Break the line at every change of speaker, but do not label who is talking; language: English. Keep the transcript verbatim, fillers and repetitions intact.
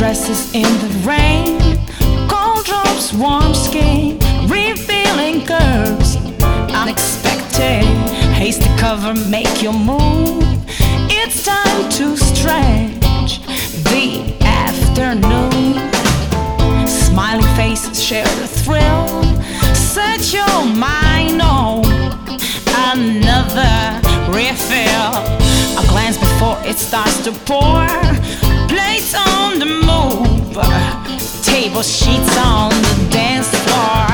dresses in the rain, cold drops, warm skin, revealing curves, unexpected. Hasty cover, make your move. It's time to stretch the afternoon. Smiling faces share the thrill. Set your mind on another refill. A glance before it starts to pour. Plates on the move, table sheets on the dance floor.